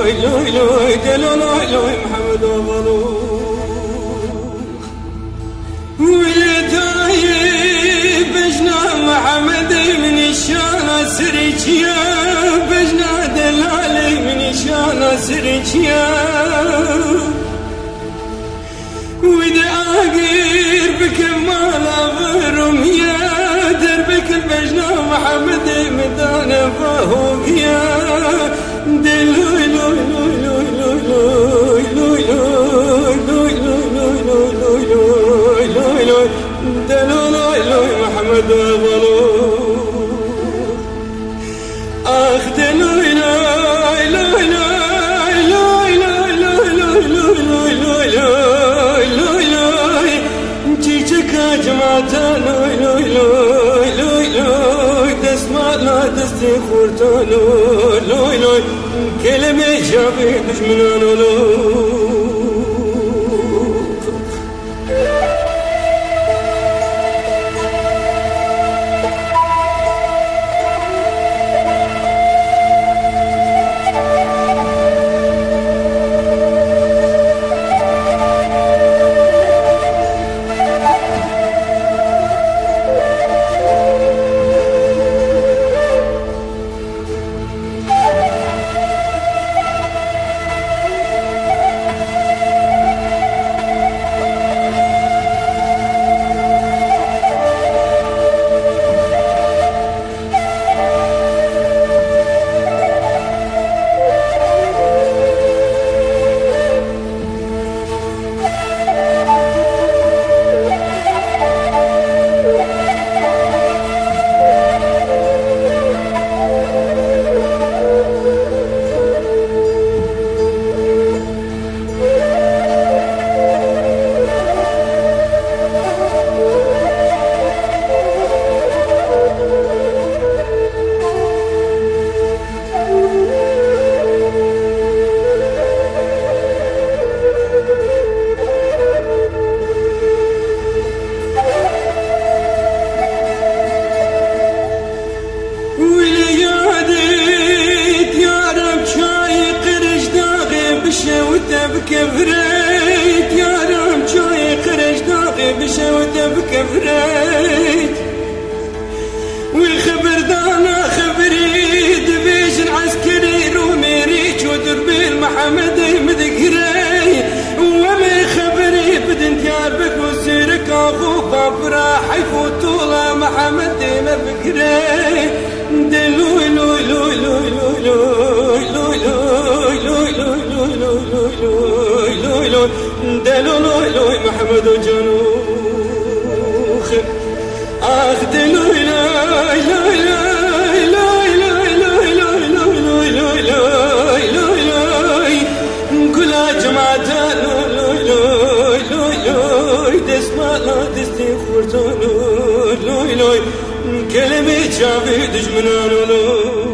لوي لوي دلو لوي لوي محمد وغلو ولداي بجنا محمد من الشان سريتيا بجنا دلالي من الشان سريتيا وإذا أقير بكمال أغرم يا دربك البجنا محمد مدانا فهو يا دلوي لوي لوي لوي لوي لوي لوي لوي لوي لوي لوي لوي دلو لوي لوي محمد وغلو أخ دلوي لوي لوي لوي لوي لوي لوي لوي لوي لوي لوي جيجك جماعة لوي لوي لوي لوي لوي تسمع لا تستخور لوي لوي لوي كلمة شافي دشمنان لوي بكفريت يا رام شوي خرج داغي بشوته بكفريت والخبر دانا خبريد بيش العسكري رومي ريش ودربي المحمد مذكري وما خبري بدنت يا بك وسيرك اخوك بفرح يفوتولا محمد مفكري دلوي لوي لوي لوي لوي لوي لوي لوي لوي لوي لوي لوي لوي لوي دلو لوي لوي محمد وجنوخ اخ دلوي لوي لوي لوي لوي لوي لوي لوي لوي لوي لوي لوي كلها جماعة لوي لوي لوي لوي تسمع لا تستخور لوي لوي كلمة شافي دشمنان لوي